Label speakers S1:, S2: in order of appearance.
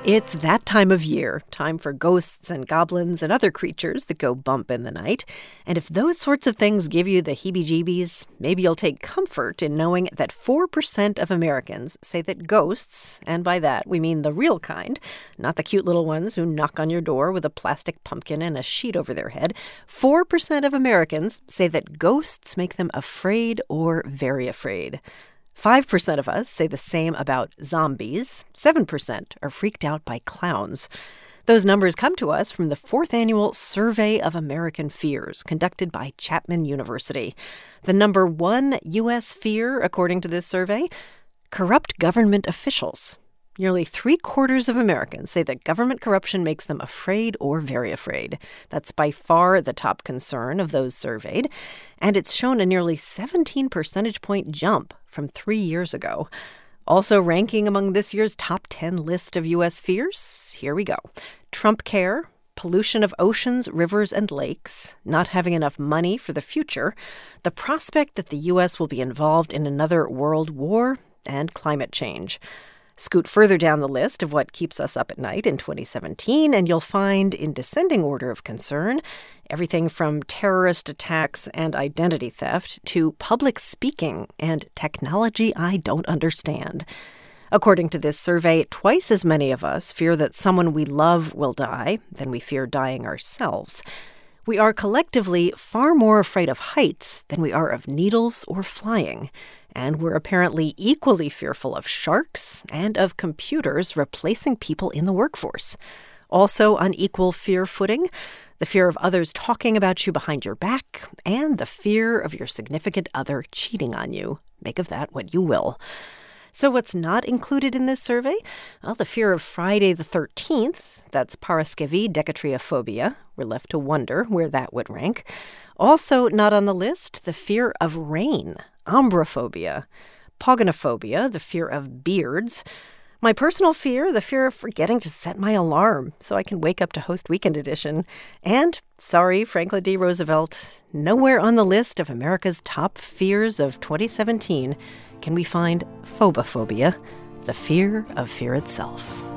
S1: It's that time of year, time for ghosts and goblins and other creatures that go bump in the night. And if those sorts of things give you the heebie-jeebies, maybe you'll take comfort in knowing that 4% of Americans say that ghosts, and by that we mean the real kind, not the cute little ones who knock on your door with a plastic pumpkin and a sheet over their head, 4% of Americans say that ghosts make them afraid or very afraid. 5% of us say the same about zombies. 7% are freaked out by clowns. Those numbers come to us from the 4th annual Survey of American Fears, conducted by Chapman University. The number one U.S. fear, according to this survey, corrupt government officials. Nearly 3/4 of Americans say that government corruption makes them afraid or very afraid. That's by far the top concern of those surveyed, and it's shown a nearly 17 percentage point jump from 3 years ago. Also ranking among this year's top 10 list of U.S. fears, here we go. Trump care, pollution of oceans, rivers, and lakes, not having enough money for the future, the prospect that the U.S. will be involved in another world war, and climate change. Scoot further down the list of what keeps us up at night in 2017, and you'll find, in descending order of concern, everything from terrorist attacks and identity theft to public speaking and technology I don't understand. According to this survey, twice as many of us fear that someone we love will die than we fear dying ourselves. We are collectively far more afraid of heights than we are of needles or flying. And we're apparently equally fearful of sharks and of computers replacing people in the workforce. Also on equal fear footing, the fear of others talking about you behind your back and the fear of your significant other cheating on you. Make of that what you will. So what's not included in this survey? Well, the fear of Friday the 13th, that's paraskevi-decatriophobia. We're left to wonder where that would rank. Also not on the list, the fear of rain, ambrophobia, pogonophobia, the fear of beards. My personal fear, the fear of forgetting to set my alarm so I can wake up to host Weekend Edition. And, sorry, Franklin D. Roosevelt, nowhere on the list of America's top fears of 2017 can we find phobophobia, the fear of fear itself.